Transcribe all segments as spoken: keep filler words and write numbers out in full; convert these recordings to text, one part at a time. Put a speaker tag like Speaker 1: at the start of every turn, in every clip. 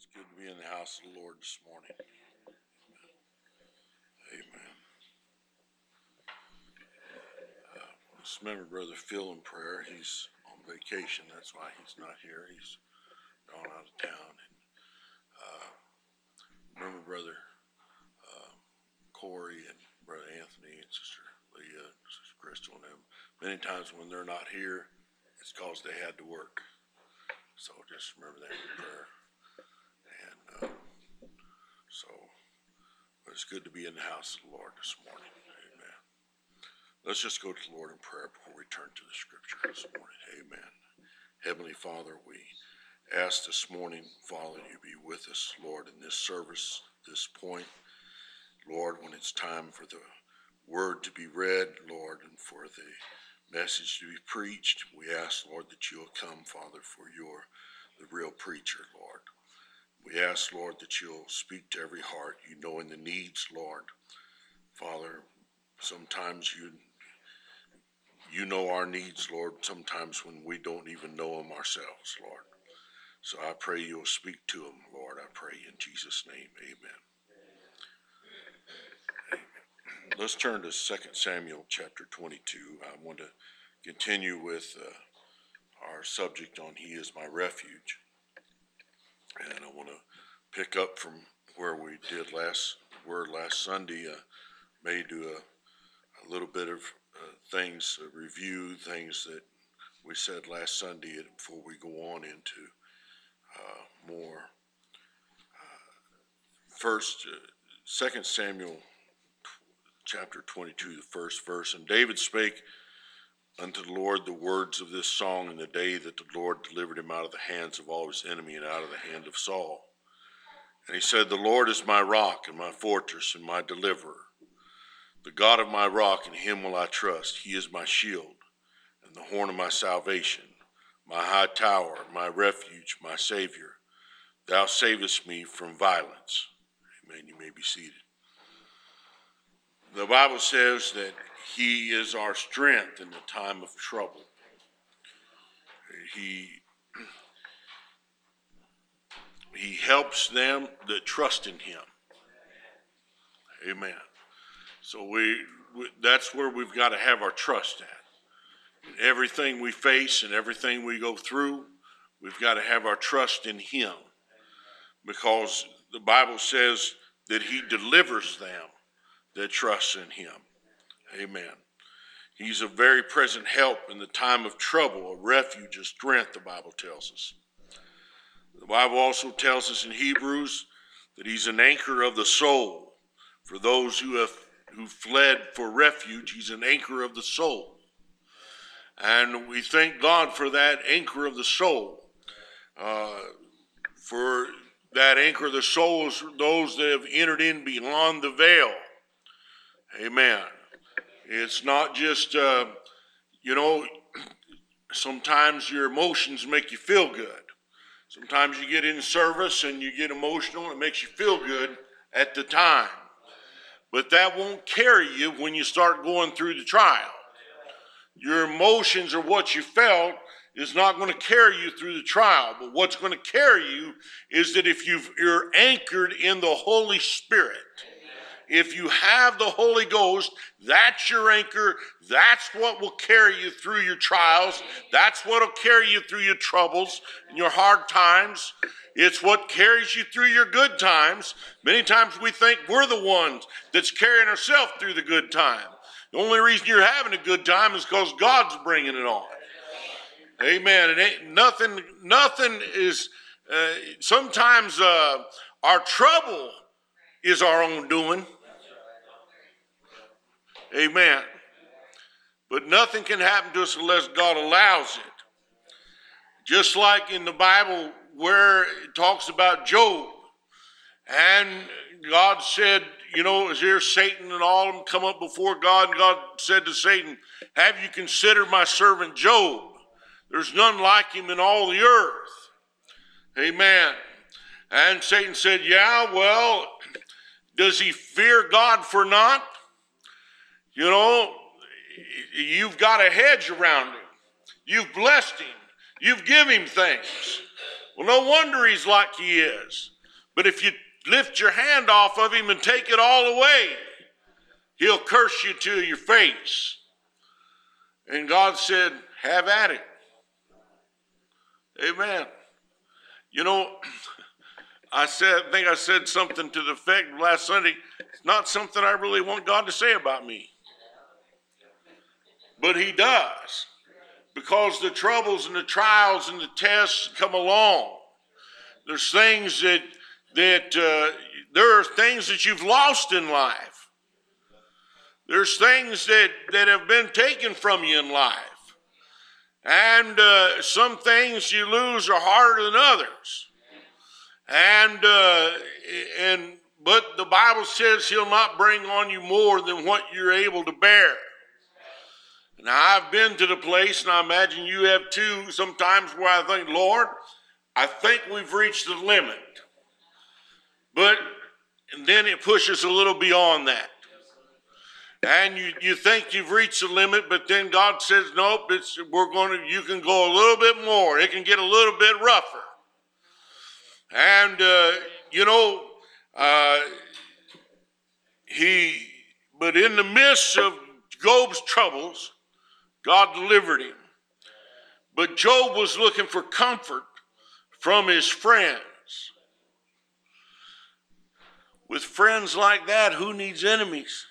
Speaker 1: Good to be in the house of the Lord this morning. Amen. Uh, let's remember Brother Phil in prayer. He's on vacation. That's why he's not here. He's gone out of town. And uh, remember Brother uh, Corey and Brother Anthony and Sister Leah and Sister Crystal and them. Many times when they're not here, it's because they had to work. So just remember that in prayer. And uh, so but it's good to be in the house of the Lord this morning. Amen. Let's just go to the Lord in prayer before we turn to the scripture this morning. Amen. Heavenly Father, we ask this morning, Father, you be with us, Lord, in this service, this point. Lord, when it's time for the word to be read, Lord, and for the message to be preached, we ask, Lord, that you'll come, Father, for you're the real preacher, Lord. We ask, Lord, that you'll speak to every heart, you knowing the needs, Lord. Father, sometimes you you know our needs, Lord, sometimes when we don't even know them ourselves, Lord. So I pray you'll speak to them, Lord. I pray in Jesus' name, amen. Amen. Let's turn to Second Samuel chapter twenty-two. I want to continue with uh, our subject on He is my refuge. And I want to pick up from where we did last, word last Sunday. Uh, may do a, a little bit of uh, things, uh, review things that we said last Sunday before we go on into uh, more. Uh, first, uh, Second Samuel chapter twenty-two, the first verse. And David spake unto the Lord the words of this song in the day that the Lord delivered him out of the hands of all his enemy and out of the hand of Saul. And he said, the Lord is my rock and my fortress and my deliverer. The God of my rock, in him will I trust. He is my shield and the horn of my salvation, my high tower, my refuge, my Savior. Thou savest me from violence. Amen. You may be seated. The Bible says that he is our strength in the time of trouble. He, he helps them that trust in him. Amen. So we, we that's where we've got to have our trust at. In everything we face and everything we go through, we've got to have our trust in him. Because the Bible says that he delivers them that trust in him. Amen. He's a very present help in the time of trouble, a refuge, a strength, the Bible tells us. The Bible also tells us in Hebrews that he's an anchor of the soul. For those who have who fled for refuge, he's an anchor of the soul. And we thank God for that anchor of the soul. Uh, for that anchor of the soul is those that have entered in beyond the veil. Amen. It's not just, uh, you know, sometimes your emotions make you feel good. Sometimes you get in service and you get emotional and it makes you feel good at the time. But that won't carry you when you start going through the trial. Your emotions or what you felt is not going to carry you through the trial. But what's going to carry you is that if you've, you're anchored in the Holy Spirit. If you have the Holy Ghost, that's your anchor. That's what will carry you through your trials. That's what will carry you through your troubles and your hard times. It's what carries you through your good times. Many times we think we're the ones that's carrying ourselves through the good time. The only reason you're having a good time is because God's bringing it on. Amen. It ain't nothing. Nothing is. Uh, sometimes uh, our trouble is our own doing. Amen. But nothing can happen to us unless God allows it. Just like in the Bible where it talks about Job. And God said, you know, here's Satan and all of them come up before God. And God said to Satan, have you considered my servant Job? There's none like him in all the earth. Amen. And Satan said, yeah, well, does he fear God for naught? You know, you've got a hedge around him. You've blessed him. You've given him things. Well, no wonder he's like he is. But if you lift your hand off of him and take it all away, he'll curse you to your face. And God said, have at it. Amen. You know, I said, I think I said something to the effect last Sunday. It's not something I really want God to say about me. But he does. Because the troubles and the trials and the tests come along. There's things that, that uh, there are things that you've lost in life. There's things that, that have been taken from you in life. And uh, some things you lose are harder than others. And, uh, and, but the Bible says he'll not bring on you more than what you're able to bear. Now, I've been to the place, and I imagine you have too, sometimes where I think, Lord, I think we've reached the limit. But, and then it pushes a little beyond that. And you, you think you've reached the limit, but then God says, nope, it's, we're going to, you can go a little bit more. It can get a little bit rougher. And, uh, you know, uh, he, but in the midst of Job's troubles, God delivered him. But Job was looking for comfort from his friends. With friends like that, who needs enemies?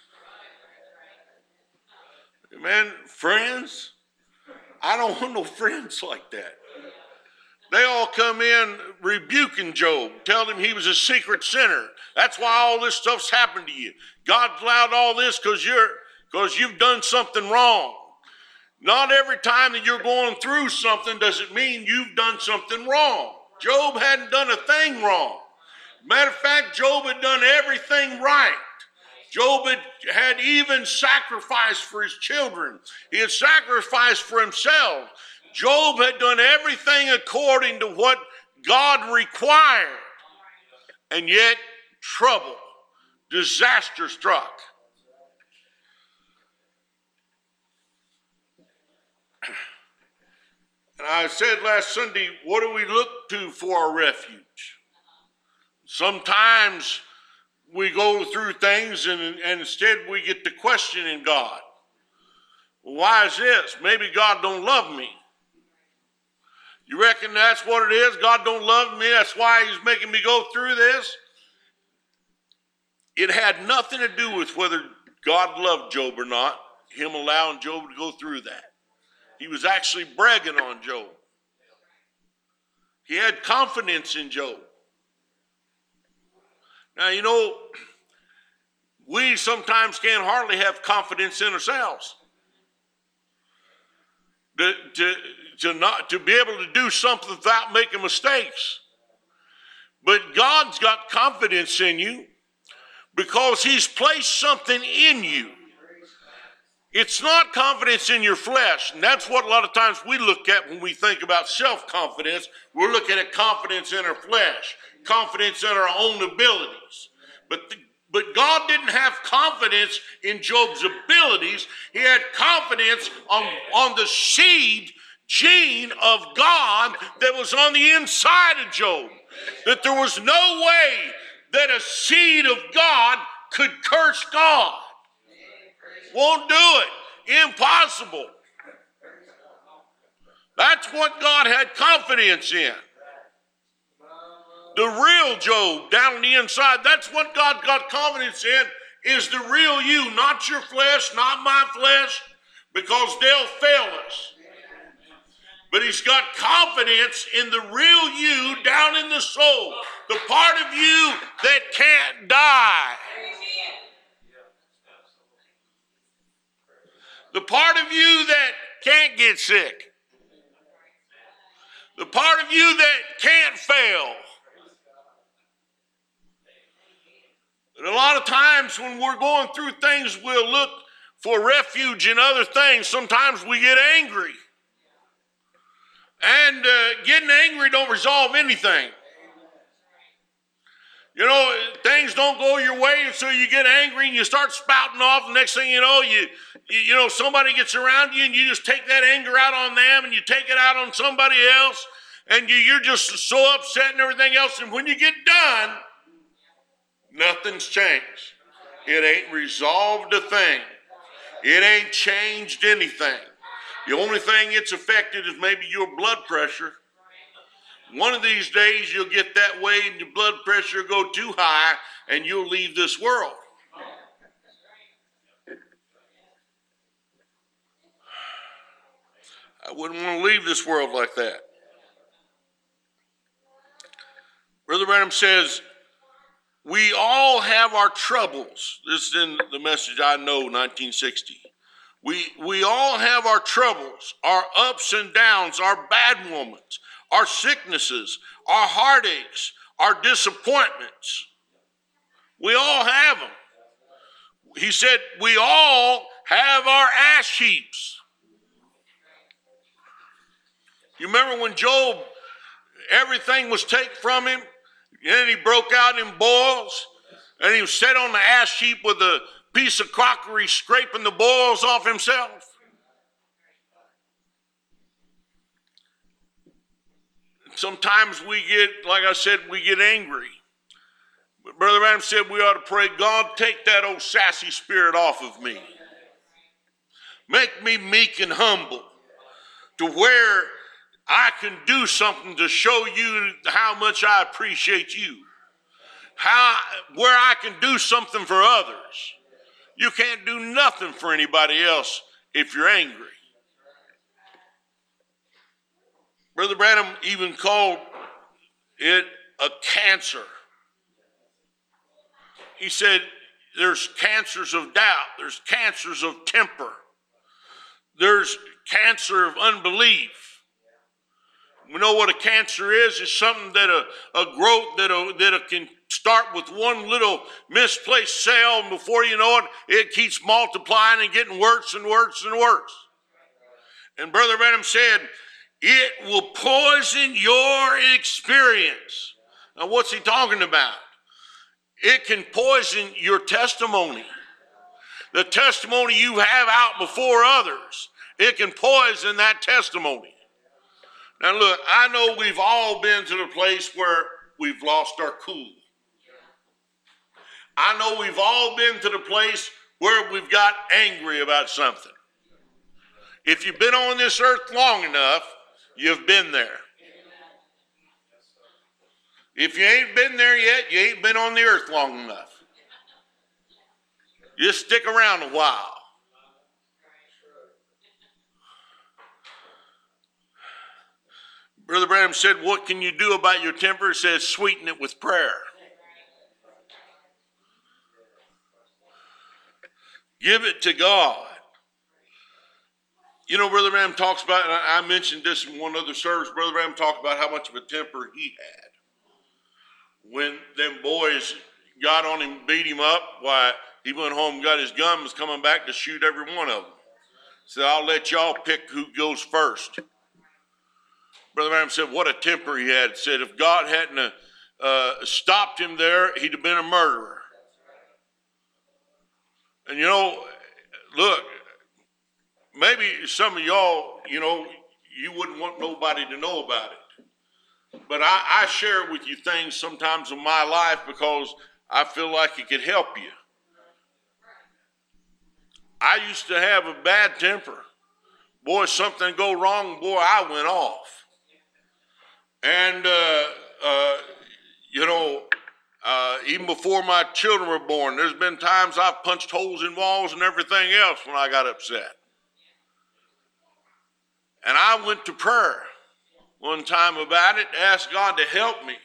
Speaker 1: Amen. Friends? I don't want no friends like that. They all come in rebuking Job, telling him he was a secret sinner. That's why all this stuff's happened to you. God's allowed all this because you're because you've done something wrong. Not every time that you're going through something does it mean you've done something wrong. Job hadn't done a thing wrong. Matter of fact, Job had done everything right. Job had, had even sacrificed for his children. He had sacrificed for himself. Job had done everything according to what God required. And yet, trouble, disaster struck. And I said last Sunday, what do we look to for our refuge? Sometimes we go through things and, and instead we get to questioning God. Well, why is this? Maybe God don't love me. You reckon that's what it is? God don't love me. That's why he's making me go through this. It had nothing to do with whether God loved Job or not, him allowing Job to go through that. He was actually bragging on Job. He had confidence in Job. Now, you know, we sometimes can't hardly have confidence in ourselves. To, to, to, not, to be able to do something without making mistakes. But God's got confidence in you because he's placed something in you. It's not confidence in your flesh, and that's what a lot of times we look at when we think about self-confidence. We're looking at confidence in our flesh, confidence in our own abilities. But, the, but God didn't have confidence in Job's abilities. He had confidence on, on the seed gene of God that was on the inside of Job. That there was no way that a seed of God could curse God. Won't do it. Impossible. That's what God had confidence in. The real Job down on the inside, that's what God got confidence in, is the real you, not your flesh, not my flesh, because they'll fail us. But he's got confidence in the real you down in the soul, the part of you that can't die. The part of you that can't get sick. The part of you that can't fail. And a lot of times when we're going through things, we'll look for refuge in other things. Sometimes we get angry. And uh, getting angry don't resolve anything. You know, things don't go your way, and so you get angry and you start spouting off. The next thing you know, you, you you know, somebody gets around you and you just take that anger out on them and you take it out on somebody else, and you, you're just so upset and everything else. And when you get done, Nothing's changed. It ain't resolved a thing. It ain't changed anything. The only thing it's affected is maybe your blood pressure. One of these days you'll get that way and your blood pressure will go too high and you'll leave this world. I wouldn't want to leave this world like that. Brother Branham says, we all have our troubles. This is in the Message I Know, nineteen sixty. We, we all have our troubles, our ups and downs, our bad moments, our sicknesses, our heartaches, our disappointments. We all have them. He said, we all have our ash heaps. You remember when Job, everything was taken from him, and he broke out in boils, and he was set on the ash heap with a piece of crockery scraping the boils off himself? Sometimes we get, like I said, we get angry. But Brother Adam said we ought to pray, God, take that old sassy spirit off of me. Make me meek and humble to where I can do something to show you how much I appreciate you. How, where I can do something for others. You can't do nothing for anybody else if you're angry. Brother Branham even called it a cancer. He said there's cancers of doubt, there's cancers of temper, there's cancer of unbelief. We know what a cancer is. It's something that a, a growth that, a, that a can start with one little misplaced cell, and before you know it, it keeps multiplying and getting worse and worse and worse. And Brother Branham said, it will poison your experience. Now, what's he talking about? It can poison your testimony. The testimony you have out before others, it can poison that testimony. Now look, I know we've all been to the place where we've lost our cool. I know we've all been to the place where we've got angry about something. If you've been on this earth long enough, you've been there. If you ain't been there yet, you ain't been on the earth long enough. Just stick around a while. Brother Branham said, what can you do about your temper? He says, sweeten it with prayer. Give it to God. You know, Brother Branham talks about, and I mentioned this in one other service, Brother Branham talked about how much of a temper he had. When them boys got on him, beat him up, why, he went home and got his gun and was coming back to shoot every one of them. Said, I'll let y'all pick who goes first. Brother Branham said, what a temper he had. Said, if God hadn't uh, stopped him there, he'd have been a murderer. And you know, look, maybe some of y'all, you know, you wouldn't want nobody to know about it. But I, I share with you things sometimes in my life because I feel like it could help you. I used to have a bad temper. Boy, something go wrong, boy, I went off. And, uh, uh, you know, uh, even before my children were born, there's been times I've punched holes in walls and everything else when I got upset. And I went to prayer one time about it, asked God to help me.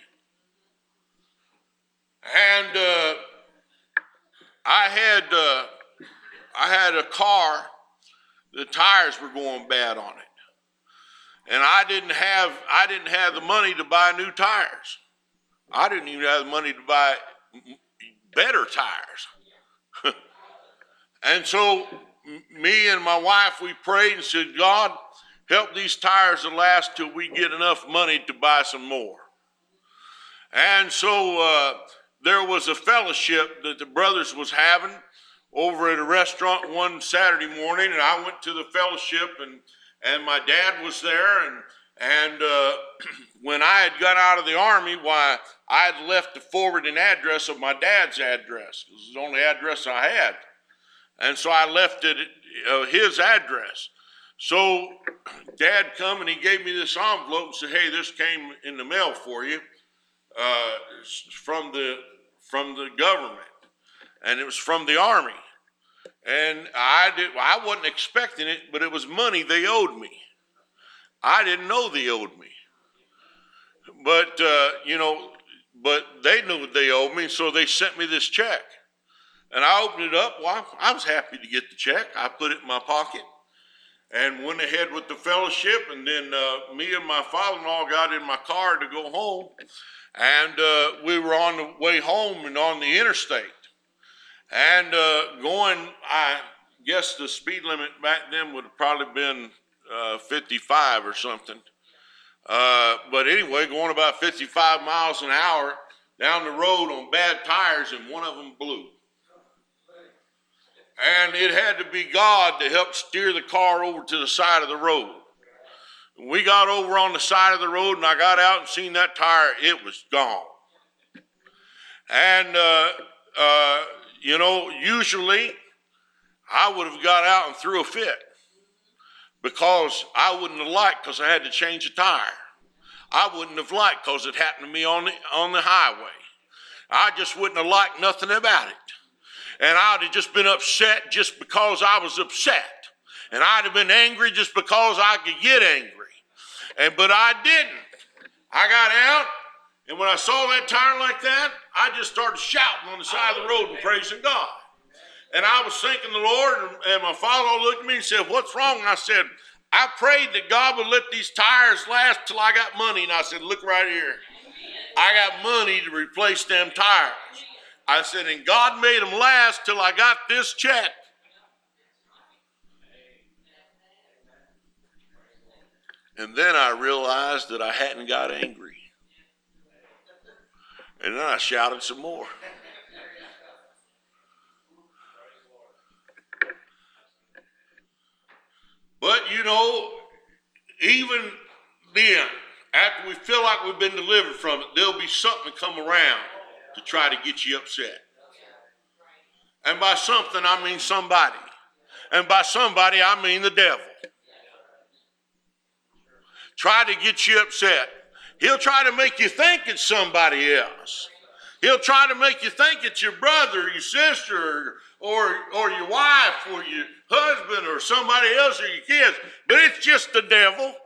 Speaker 1: And uh, I had uh, I had a car, the tires were going bad on it. And I didn't have I didn't have the money to buy new tires. I didn't even have the money to buy better tires. And so me and my wife, we prayed and said, God, help these tires to last till we get enough money to buy some more. And so uh, there was a fellowship that the brothers was having over at a restaurant one Saturday morning, and I went to the fellowship, and, and my dad was there, and, And uh, when I had got out of the Army, why, I had left the forwarding address of my dad's address. It was the only address I had. And so I left it uh, his address. So Dad come and he gave me this envelope and said, hey, this came in the mail for you uh, from the from the government. And it was from the Army. And I did. I wasn't expecting it, but it was money they owed me. I didn't know they owed me. But, uh, you know, but they knew they owed me, so they sent me this check. And I opened it up. Well, I was happy to get the check. I put it in my pocket and went ahead with the fellowship. And then uh, me and my father-in-law got in my car to go home. And uh, we were on the way home and on the interstate. And uh, going, I guess the speed limit back then would have probably been uh, fifty-five or something. Uh, but anyway, going about fifty-five miles an hour down the road on bad tires, and one of them blew. And it had to be God to help steer the car over to the side of the road. We got over on the side of the road, and I got out and seen that tire. It was gone. And, uh, uh, you know, usually I would have got out and threw a fit because I wouldn't have liked because I had to change a tire. I wouldn't have liked because it happened to me on the, on the highway. I just wouldn't have liked nothing about it. And I'd have just been upset just because I was upset. And I'd have been angry just because I could get angry. And but I didn't. I got out, and when I saw that tire like that, I just started shouting on the side of the road and praising God. And I was thanking the Lord, and, and my father looked at me and said, what's wrong? And I said, I prayed that God would let these tires last till I got money. And I said, look right here. I got money to replace them tires. I said, and God made them last till I got this check. And then I realized that I hadn't got angry. And then I shouted some more. But, you know, even then, after we feel like we've been delivered from it, there'll be something come around to try to get you upset. And by something, I mean somebody. And by somebody, I mean the devil. Try to get you upset. He'll try to make you think it's somebody else. He'll try to make you think it's your brother, or your sister, or, or your wife, or your husband, or somebody else, or your kids. But it's just the devil.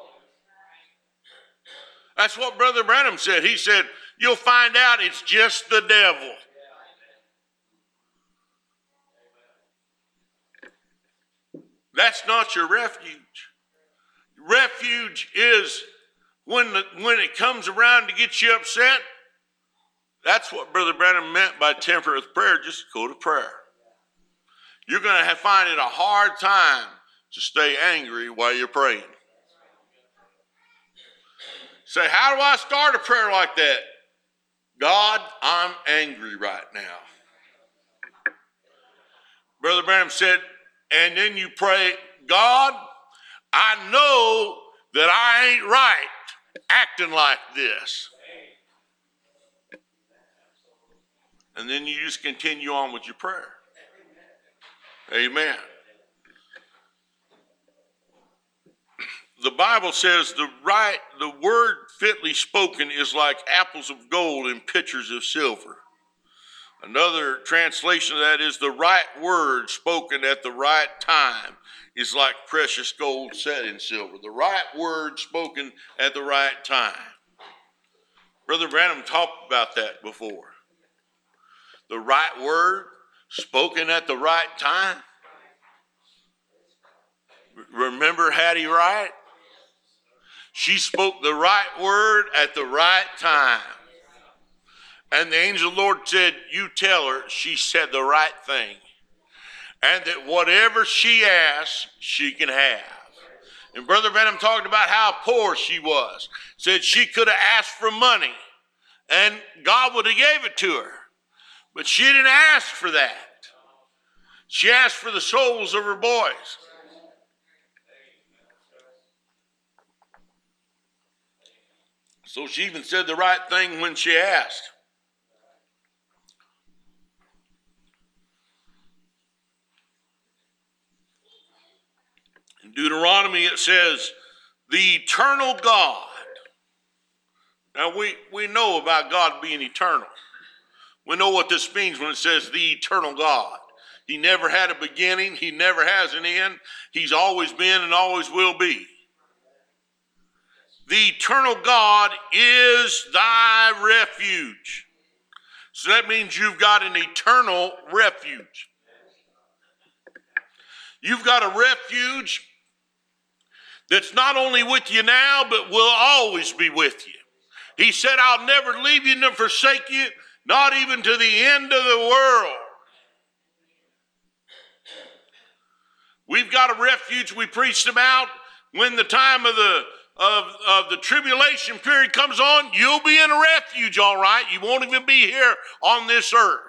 Speaker 1: That's what Brother Branham said. He said, you'll find out it's just the devil. That's not your refuge. Refuge is when, the, when it comes around to get you upset. That's what Brother Branham meant by temperate prayer. Just go to prayer. You're going to find it a hard time to stay angry while you're praying. Say, how do I start a prayer like that? God, I'm angry right now. Brother Branham said, and then you pray, God, I know that I ain't right acting like this. And then you just continue on with your prayer. Amen. The Bible says the right, the word fitly spoken is like apples of gold in pitchers of silver. Another translation of that is the right word spoken at the right time is like precious gold set in silver. The right word spoken at the right time. Brother Branham talked about that before. The right word spoken at the right time. Remember Hattie Wright? She spoke the right word at the right time. And the angel of the Lord said, you tell her she said the right thing. And that whatever she asks, she can have. And Brother Branham talked about how poor she was. Said she could have asked for money. And God would have gave it to her. But she didn't ask for that. She asked for the souls of her boys. So she even said the right thing when she asked. In Deuteronomy it says, the eternal God. Now we, we know about God being eternal. We know what this means when it says the eternal God. He never had a beginning. He never has an end. He's always been and always will be. The eternal God is thy refuge. So that means you've got an eternal refuge. You've got a refuge that's not only with you now, but will always be with you. He said, I'll never leave you nor forsake you, not even to the end of the world. We've got a refuge we preached about. When the time of the of, of the tribulation period comes on, you'll be in a refuge, all right. You won't even be here on this earth.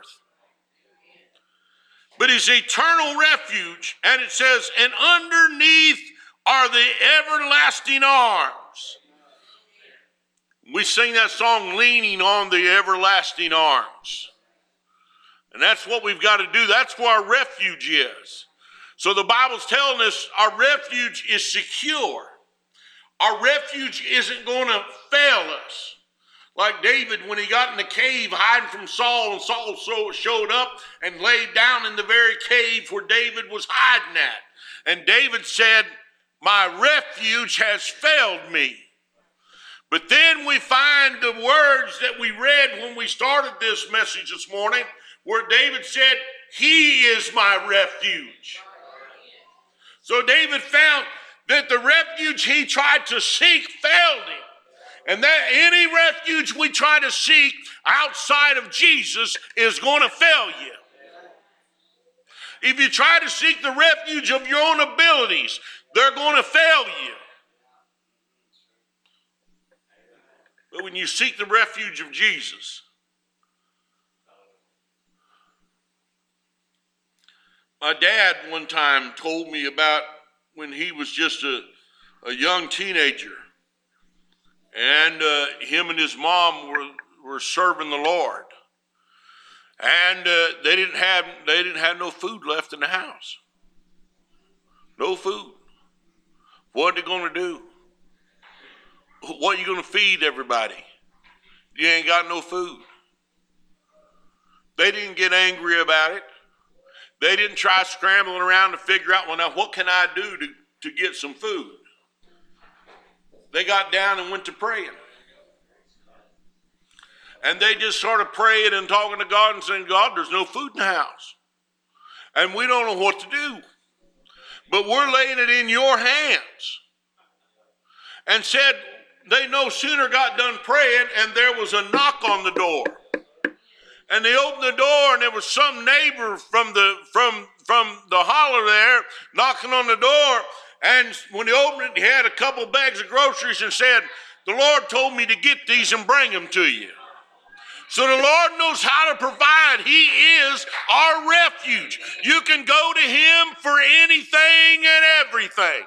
Speaker 1: But it's eternal refuge, and it says, and underneath are the everlasting arms. We sing that song, leaning on the everlasting arms. And that's what we've got to do. That's where our refuge is. So the Bible's telling us our refuge is secure. Our refuge isn't going to fail us. Like David, when he got in the cave hiding from Saul, and Saul so showed up and laid down in the very cave where David was hiding at. And David said, my refuge has failed me. But then we find the words that we read when we started this message this morning, where David said, he is my refuge. So David found that the refuge he tried to seek failed him. And that any refuge we try to seek outside of Jesus is going to fail you. If you try to seek the refuge of your own abilities, they're going to fail you. But when you seek the refuge of Jesus, my dad one time told me about when he was just a, a young teenager, and uh, him and his mom were, were serving the Lord, and uh, they didn't have they didn't have no food left in the house. No food. What are they going to do? What are you going to feed everybody? You ain't got no food. They didn't get angry about it. They didn't try scrambling around to figure out, well, now what can I do to, to get some food? They got down and went to praying. And they just started praying and talking to God and saying, God, there's no food in the house. And we don't know what to do. But we're laying it in your hands. And said, they no sooner got done praying and there was a knock on the door. And they opened the door, and there was some neighbor from the from from the holler there knocking on the door. And when he opened it, he had a couple bags of groceries and said, the Lord told me to get these and bring them to you. So the Lord knows how to provide. He is our refuge. You can go to him for anything and everything.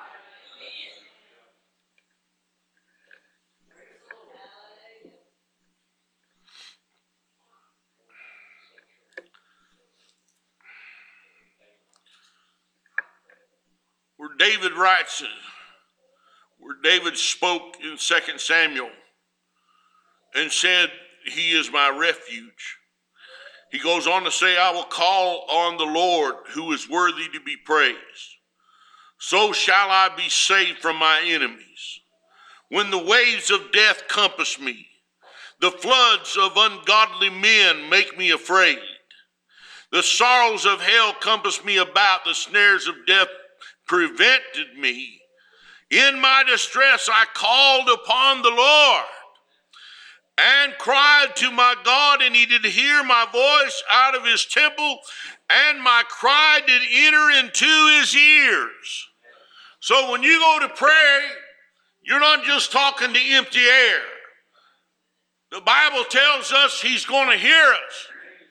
Speaker 1: Where David writes, where David spoke in Second Samuel and said, he is my refuge. He goes on to say, I will call on the Lord who is worthy to be praised. So shall I be saved from my enemies. When the waves of death compass me, the floods of ungodly men make me afraid. The sorrows of hell compass me about, the snares of death prevented me. In my distress I called upon the Lord and cried to my God, and he did hear my voice out of his temple, and my cry did enter into his ears. So when you go to pray, you're not just talking to empty air. The Bible tells us he's going to hear us.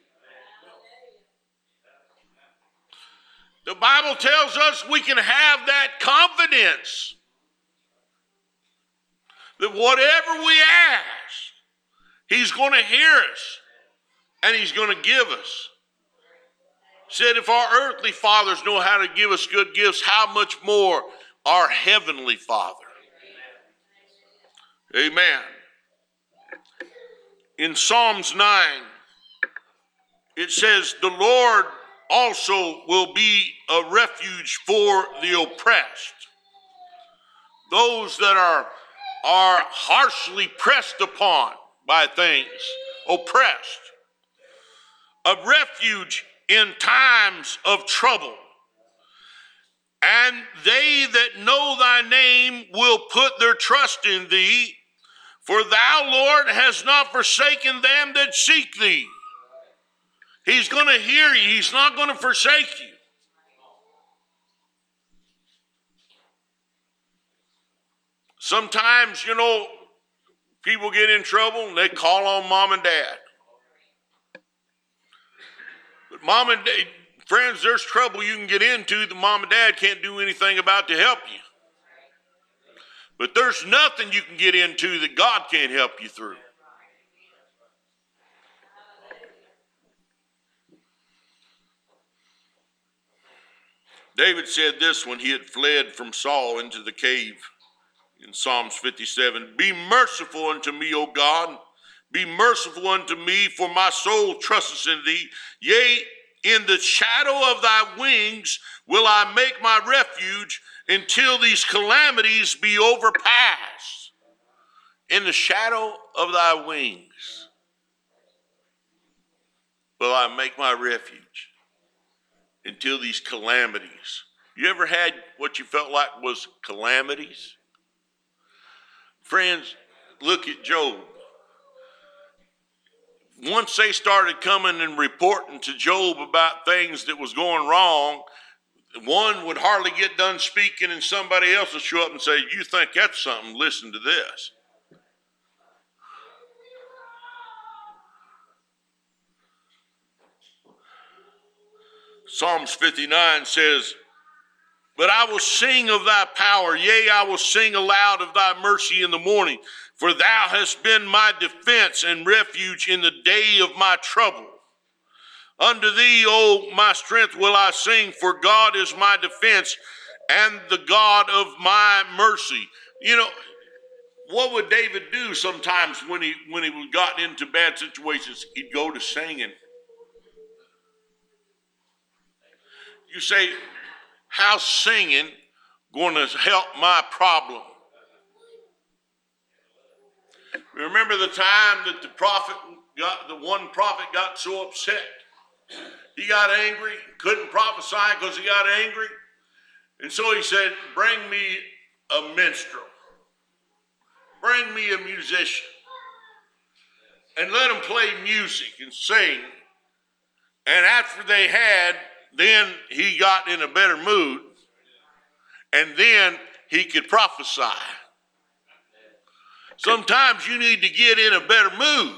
Speaker 1: The Bible tells us we can have that confidence that whatever we ask, he's going to hear us and he's going to give us. Said if our earthly fathers know how to give us good gifts, how much more our heavenly Father. Amen. In Psalms nine, it says, the Lord also will be a refuge for the oppressed. Those that are, are harshly pressed upon by things, oppressed. A refuge in times of trouble. And they that know thy name will put their trust in thee, for thou, Lord, hast not forsaken them that seek thee. He's going to hear you. He's not going to forsake you. Sometimes, you know, people get in trouble and they call on mom and dad. But mom and dad, friends, there's trouble you can get into that mom and dad can't do anything about to help you. But there's nothing you can get into that God can't help you through. David said this when he had fled from Saul into the cave in Psalms fifty-seven. Be merciful unto me, O God. Be merciful unto me, for my soul trusteth in thee. Yea, in the shadow of thy wings will I make my refuge until these calamities be overpassed. In the shadow of thy wings will I make my refuge until these calamities. You ever had what you felt like was calamities? Friends, look at Job. Once they started coming and reporting to Job about things that was going wrong, one would hardly get done speaking and somebody else would show up and say, you think that's something? Listen to this. Psalms fifty-nine says, but I will sing of thy power, yea, I will sing aloud of thy mercy in the morning, for thou hast been my defense and refuge in the day of my trouble. Unto thee, O my strength, will I sing, for God is my defense and the God of my mercy. You know, what would David do sometimes when he when he got into bad situations? He'd go to singing. You say, how's singing going to help my problem? Remember the time that the prophet got, the one prophet got so upset. He got angry, couldn't prophesy because he got angry. And so he said, bring me a minstrel. Bring me a musician. And let him play music and sing. And after they had, then he got in a better mood. And then he could prophesy. Sometimes you need to get in a better mood.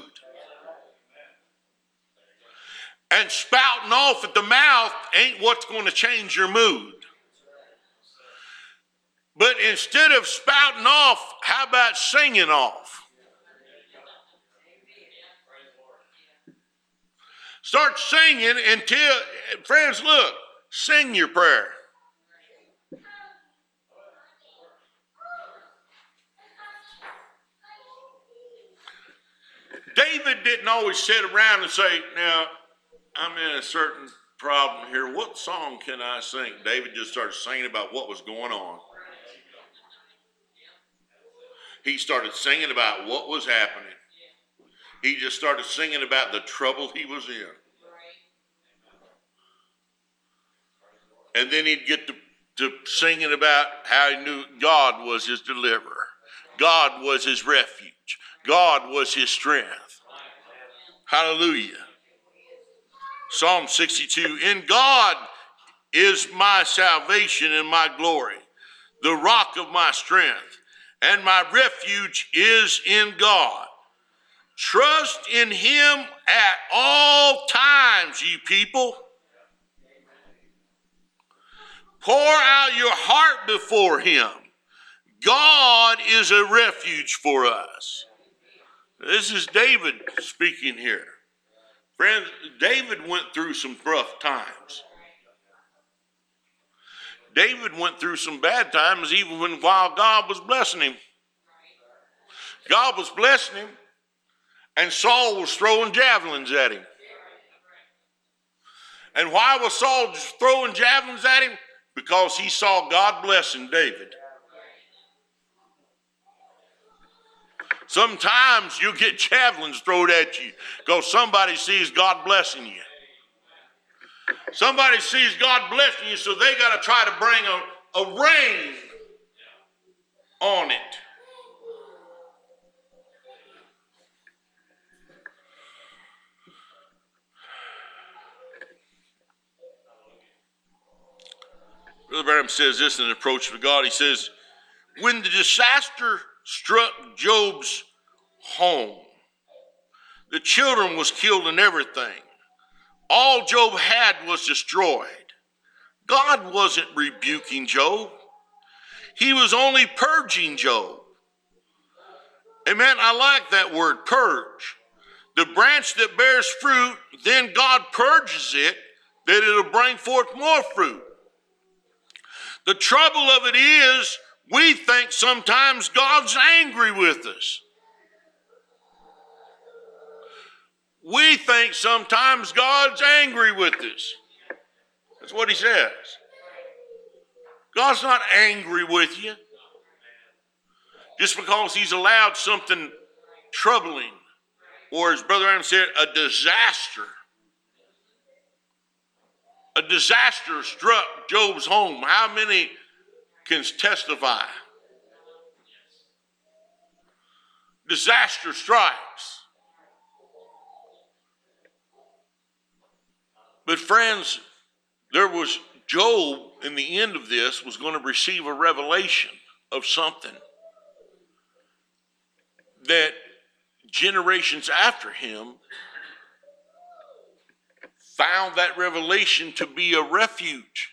Speaker 1: And spouting off at the mouth ain't what's going to change your mood. But instead of spouting off, how about singing off? Start singing until, friends, look, sing your prayer. David didn't always sit around and say, now, I'm in a certain problem here. What song can I sing? David just started singing about what was going on. He started singing about what was happening. He just started singing about the trouble he was in. And then he'd get to, to singing about how he knew God was his deliverer. God was his refuge. God was his strength. Hallelujah. Psalm sixty-two, in God is my salvation and my glory, the rock of my strength, and my refuge is in God. Trust in him at all times, ye people. Pour out your heart before him. God is a refuge for us. This is David speaking here. Friends, David went through some rough times. David went through some bad times even when while God was blessing him. God was blessing him, and Saul was throwing javelins at him. And why was Saul throwing javelins at him? Because he saw God blessing David. Sometimes you get javelins thrown at you because somebody sees God blessing you. Somebody sees God blessing you, so they got to try to bring a, a rain on it. Brother Branham says this in Approach to God. He says, when the disaster struck Job's home, the children was killed and everything. All Job had was destroyed. God wasn't rebuking Job. He was only purging Job. Amen. I like that word, purge. The branch that bears fruit, then God purges it, that it'll bring forth more fruit. The trouble of it is, we think sometimes God's angry with us. We think sometimes God's angry with us. That's what he says. God's not angry with you just because he's allowed something troubling, or as Brother Adam said, a disaster. A disaster struck Job's home. How many can testify? Disaster strikes. But friends, there was Job in the end of this was going to receive a revelation of something that generations after him found that revelation to be a refuge.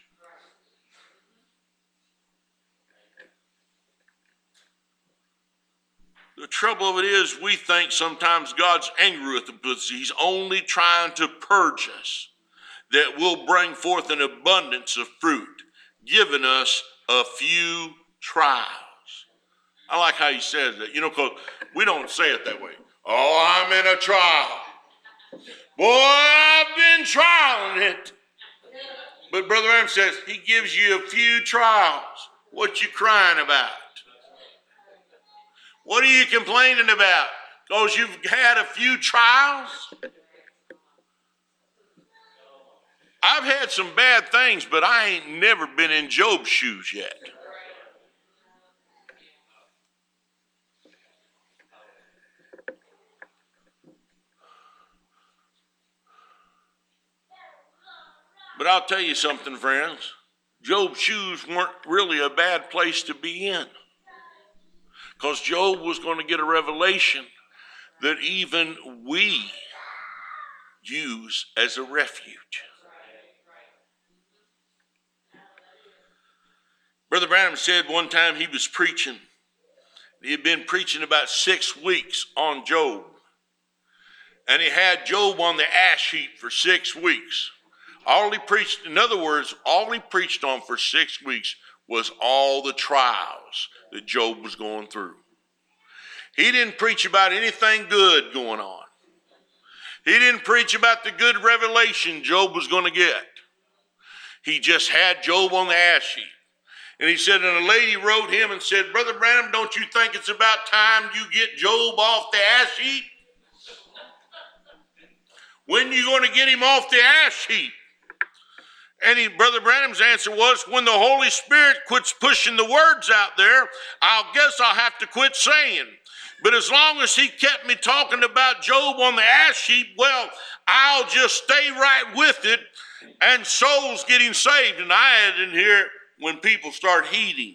Speaker 1: The trouble of it is we think sometimes God's angry with us because he's only trying to purge us, that will bring forth an abundance of fruit, giving us a few trials. I like how he says that, you know, because we don't say it that way. Oh, I'm in a trial. Boy, I've been trialing it. But Brother Adam says he gives you a few trials. What you crying about? What are you complaining about? Because you've had a few trials? I've had some bad things, but I ain't never been in Job's shoes yet. But I'll tell you something, friends. Job's shoes weren't really a bad place to be in. Because Job was going to get a revelation that even we use as a refuge. Brother Branham said one time he was preaching. He had been preaching about six weeks on Job. And he had Job on the ash heap for six weeks. All he preached, in other words, all he preached on for six weeks was all the trials that Job was going through. He didn't preach about anything good going on. He didn't preach about the good revelation Job was going to get. He just had Job on the ash heap. And he said, and a lady wrote him and said, Brother Branham, don't you think it's about time you get Job off the ash heap? When are you going to get him off the ash heap? And he, Brother Branham's answer was, when the Holy Spirit quits pushing the words out there, I guess I'll have to quit saying. But as long as he kept me talking about Job on the ash heap, well, I'll just stay right with it, and souls getting saved. And I had in here when people start heeding.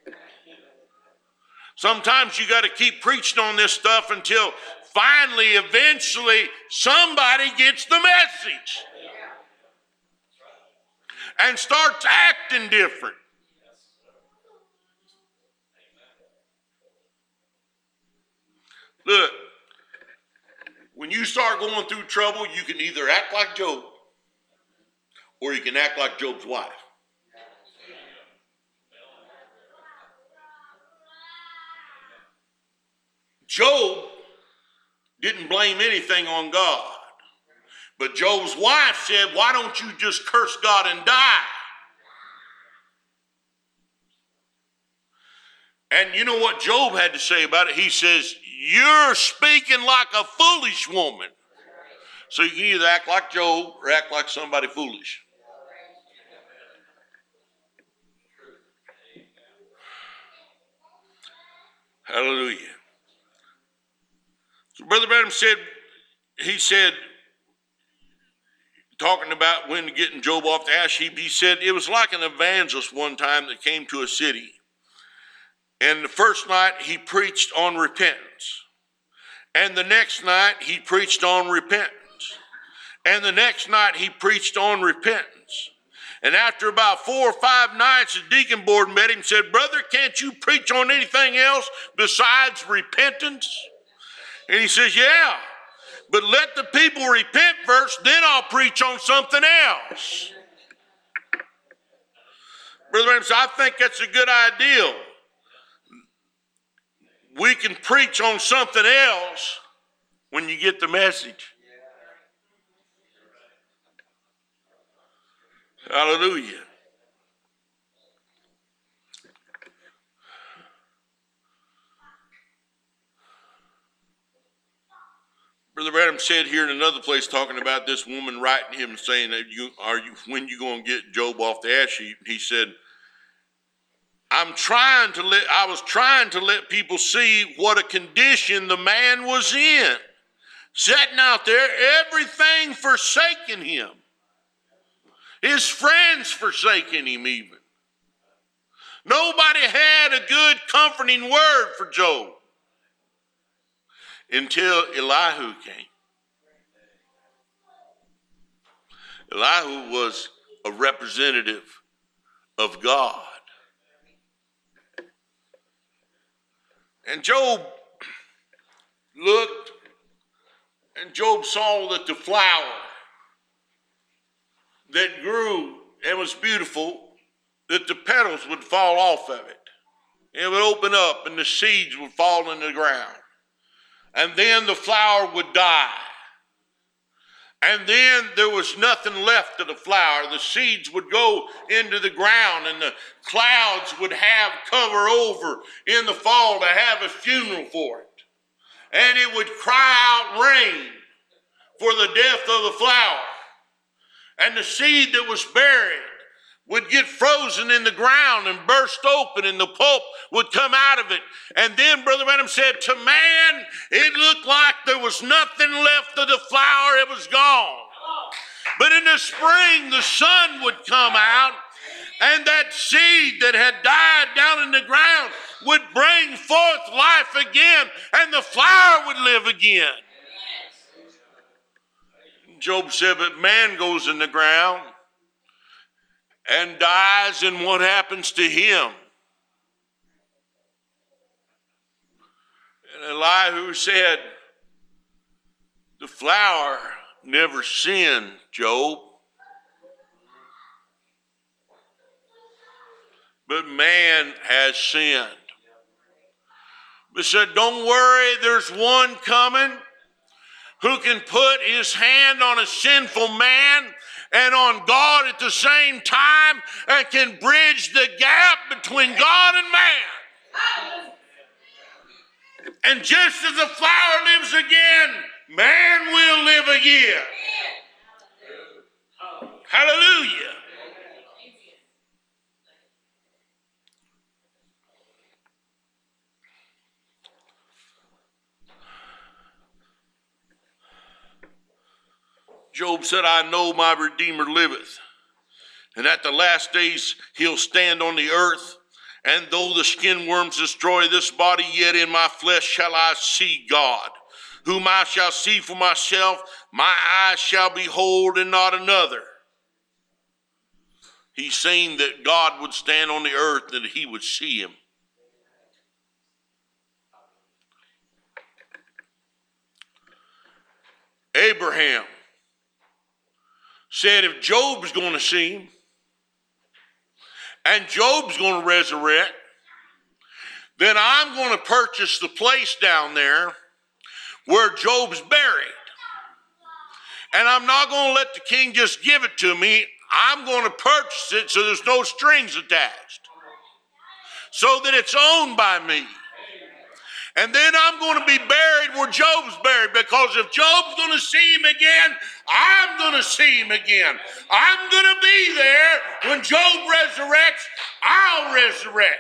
Speaker 1: Sometimes you got to keep preaching on this stuff until finally, eventually, somebody gets the message and starts acting different. Look, when you start going through trouble, you can either act like Job or you can act like Job's wife. Job didn't blame anything on God. But Job's wife said, why don't you just curse God and die? And you know what Job had to say about it? He says, you're speaking like a foolish woman. So you can either act like Job or act like somebody foolish. Hallelujah. So Brother Branham said, he said, talking about when getting Job off the ash heap, he said it was like an evangelist one time that came to a city. And the first night he preached on repentance. And the next night he preached on repentance. And the next night he preached on repentance. And after about four or five nights, the deacon board met him and said, brother, can't you preach on anything else besides repentance? And he says, yeah, but let the people repent first, then I'll preach on something else. Brother Branham said, I think that's a good idea. We can preach on something else when you get the message. Hallelujah. Brother Branham said here in another place, talking about this woman writing him saying, that you, are you, when you going to get Job off the ash heap? He said, I'm trying to let, I was trying to let people see what a condition the man was in. Sitting out there, everything forsaking him. His friends forsaking him even. Nobody had a good comforting word for Job until Elihu came. Elihu was a representative of God. And Job looked, and Job saw that the flower that grew and was beautiful, that the petals would fall off of it. It would open up and the seeds would fall in the ground. And then the flower would die. And then there was nothing left of the flower. The seeds would go into the ground and the clouds would have cover over in the fall to have a funeral for it. And it would cry out rain for the death of the flower. And the seed that was buried would get frozen in the ground and burst open and the pulp would come out of it. And then Brother Branham said, to man, it looked like there was nothing left of the flower. It was gone. But in the spring, the sun would come out and that seed that had died down in the ground would bring forth life again and the flower would live again. Job said, but man goes in the ground and dies, and what happens to him? And Elihu said, the flower never sinned, Job. But man has sinned. But said, don't worry, there's one coming who can put his hand on a sinful man and on God at the same time and can bridge the gap between God and man. And just as the flower lives again, man will live again. Hallelujah. Job said, I know my Redeemer liveth, and at the last days he'll stand on the earth. And though the skin worms destroy this body, yet in my flesh shall I see God, whom I shall see for myself. My eyes shall behold and not another. He's saying that God would stand on the earth, that he would see him. Abraham said, if Job's going to see him, and Job's going to resurrect, then I'm going to purchase the place down there where Job's buried. And I'm not going to let the king just give it to me. I'm going to purchase it so there's no strings attached, so that it's owned by me. And then I'm going to be buried where Job's buried, because if Job's going to see him again, I'm going to see him again. I'm going to be there when Job resurrects. I'll resurrect.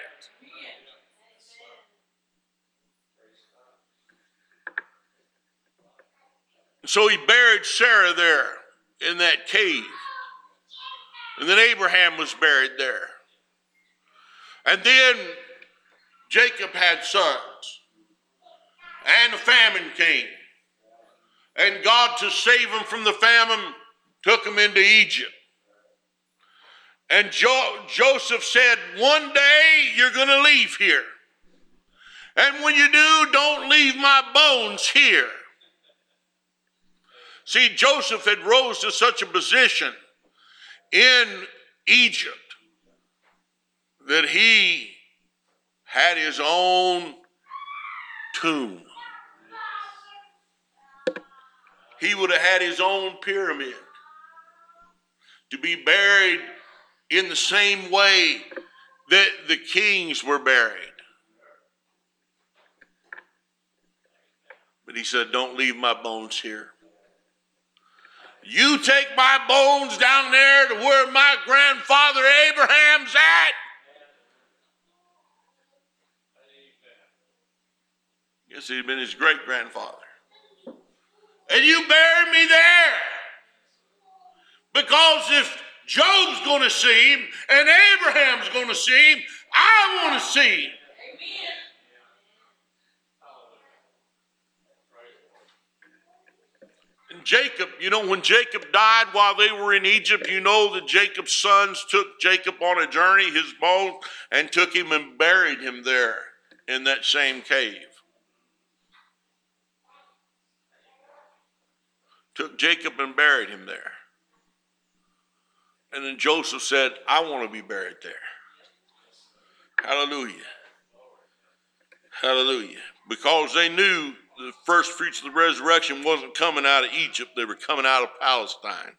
Speaker 1: So he buried Sarah there in that cave. And then Abraham was buried there. And then Jacob had sons. And the famine came. And God, to save them from the famine, took them into Egypt. And jo- Joseph said, one day you're going to leave here. And when you do, don't leave my bones here. See, Joseph had rose to such a position in Egypt that he had his own tomb. He would have had his own pyramid to be buried in the same way that the kings were buried. But he said, don't leave my bones here. You take my bones down there to where my grandfather Abraham's at. Yes, he'd been his great-grandfather. And you bury me there. Because if Job's going to see him and Abraham's going to see him, I want to see him. And Jacob, you know, when Jacob died while they were in Egypt, you know that Jacob's sons took Jacob on a journey, his bones, and took him and buried him there in that same cave. Took Jacob and buried him there. And then Joseph said, I want to be buried there. Hallelujah. Hallelujah. Because they knew the first fruits of the resurrection wasn't coming out of Egypt. They were coming out of Palestine.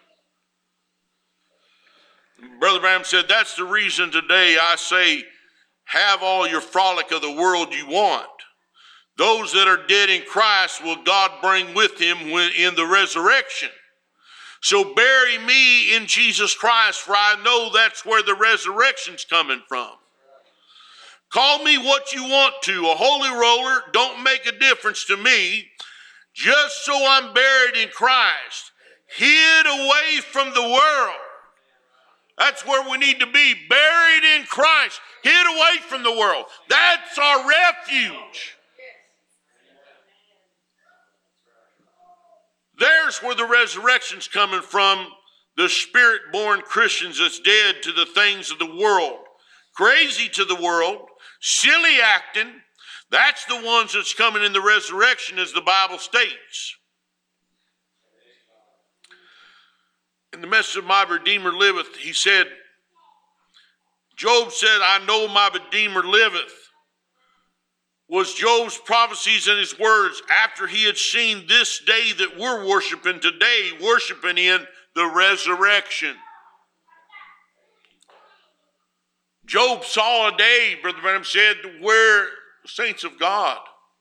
Speaker 1: Brother Branham said, that's the reason today I say, have all your frolic of the world you want. Those that are dead in Christ will God bring with him in the resurrection. So bury me in Jesus Christ, for I know that's where the resurrection's coming from. Call me what you want to, a holy roller, don't make a difference to me, just so I'm buried in Christ, hid away from the world. That's where we need to be, buried in Christ, hid away from the world. That's our refuge. There's where the resurrection's coming from, the spirit-born Christians that's dead to the things of the world, crazy to the world, silly acting. That's the ones that's coming in the resurrection, as the Bible states. In the message of My Redeemer Liveth, he said, Job said, I know my Redeemer liveth, was Job's prophecies and his words after he had seen this day that we're worshiping today, worshiping in the resurrection. Job saw a day, Brother Branham said, where saints of God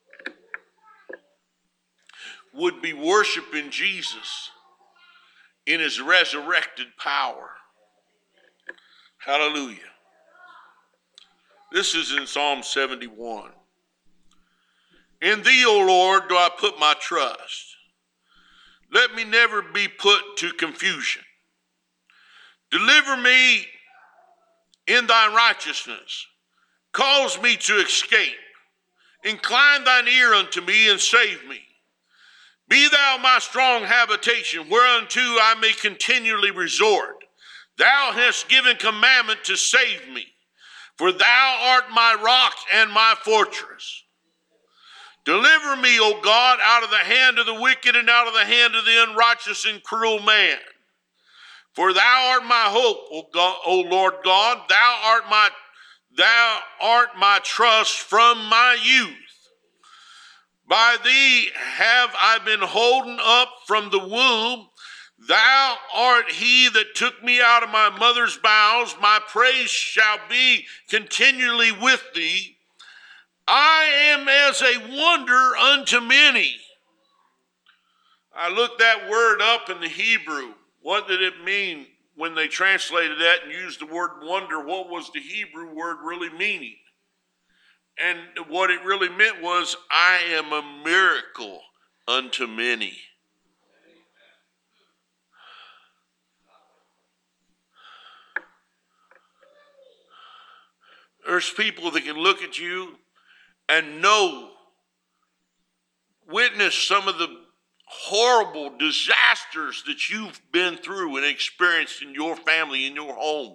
Speaker 1: would be worshiping Jesus in his resurrected power. Hallelujah. This is in Psalm seventy-one. In thee, O Lord, do I put my trust. Let me never be put to confusion. Deliver me in thy righteousness. Cause me to escape. Incline thine ear unto me and save me. Be thou my strong habitation, whereunto I may continually resort. Thou hast given commandment to save me, for thou art my rock and my fortress. Deliver me, O God, out of the hand of the wicked and out of the hand of the unrighteous and cruel man. For thou art my hope, O God, O Lord God. Thou art my, thou art my trust from my youth. By thee have I been holden up from the womb. Thou art he that took me out of my mother's bowels. My praise shall be continually with thee. I am as a wonder unto many. I looked that word up in the Hebrew. What did it mean when they translated that and used the word wonder? What was the Hebrew word really meaning? And what it really meant was, I am a miracle unto many. There's people that can look at you and know, witness some of the horrible disasters that you've been through and experienced in your family, in your home.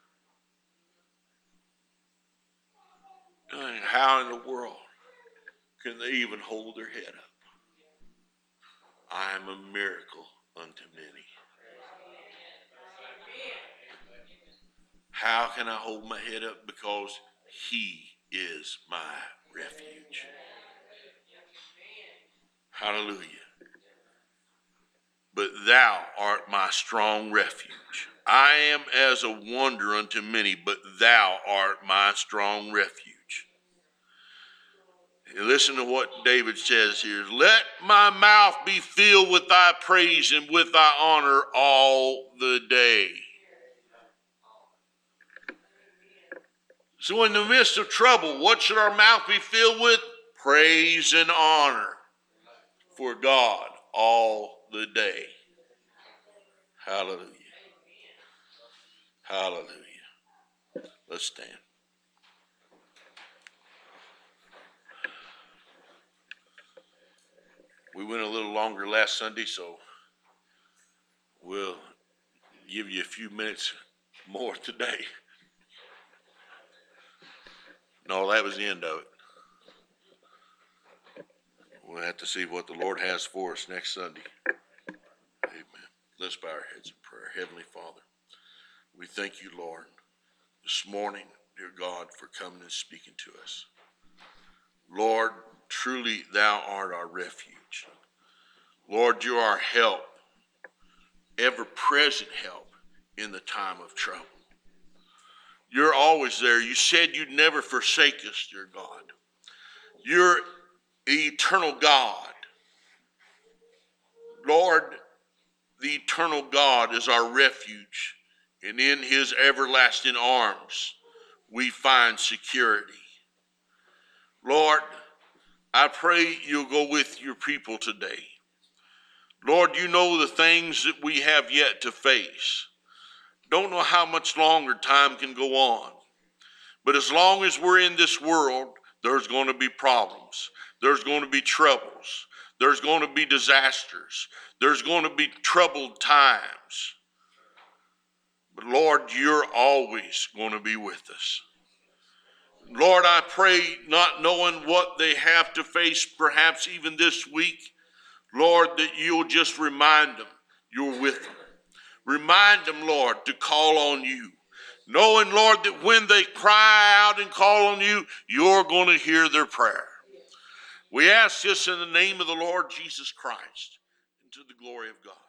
Speaker 1: And how in the world can they even hold their head up? I am a miracle unto many. How can I hold my head up? Because he is my refuge. Hallelujah. But thou art my strong refuge. I am as a wonder unto many, but thou art my strong refuge. And listen to what David says here. Let my mouth be filled with thy praise and with thy honor all the day. So in the midst of trouble, what should our mouth be filled with? Praise and honor for God all the day. Hallelujah. Hallelujah. Let's stand. We went a little longer last Sunday, so we'll give you a few minutes more today. No, that was the end of it. We'll have to see what the Lord has for us next Sunday. Amen. Let's bow our heads in prayer. Heavenly Father, we thank you, Lord, this morning, dear God, for coming and speaking to us. Lord, truly thou art our refuge. Lord, you are our help, ever-present help in the time of trouble. You're always there. You said you'd never forsake us, dear God. You're eternal God. Lord, the eternal God is our refuge, and in his everlasting arms we find security. Lord, I pray you'll go with your people today. Lord, you know the things that we have yet to face. Don't know how much longer time can go on. But as long as we're in this world, there's going to be problems. There's going to be troubles. There's going to be disasters. There's going to be troubled times. But Lord, you're always going to be with us. Lord, I pray, not knowing what they have to face, perhaps even this week, Lord, that you'll just remind them you're with them. Remind them, Lord, to call on you. Knowing, Lord, that when they cry out and call on you, you're going to hear their prayer. We ask this in the name of the Lord Jesus Christ, and to the glory of God.